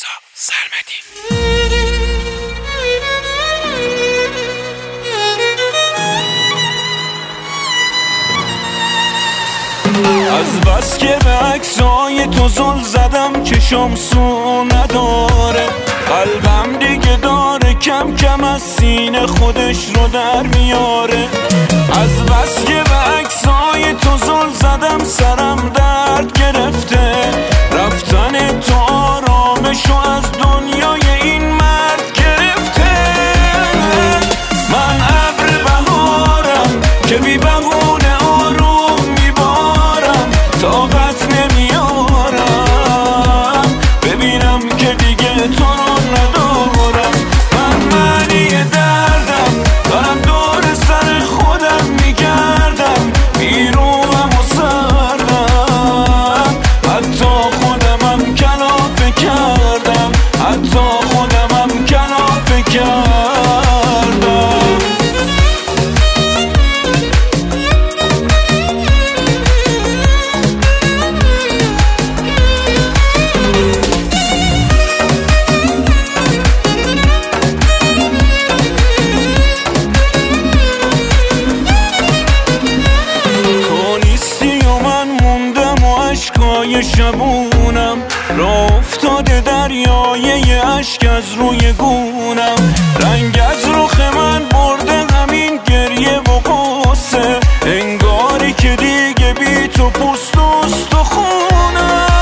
رضا سرمدی. از بس که به عکسای تو زل زدم چشم سو نداره، قلبم دیگه داره کم کم از سینه خودش رو در میاره. از بس که به عکسای تو زل زدم سرم درد گرفته، رفتن تو آرامشو از دنیای این مرد گرفته. من ابر بهارم که بی بهونه آروم میبارم، طاقت نمیارم ببینم که دیگه تو رو ندارم. من معنی دردم دارم دور سر خودم میگردم، بیروم و سردم، حتی خودمم کلافه کردم، حتی خودمم کلافه کردم. اشکای شبونم را افتاده دریای اشک از روی گونم، رنگ از رخ من برده همین گریه و قصه، انگاری که دیگه بی تو پوست و استخونم.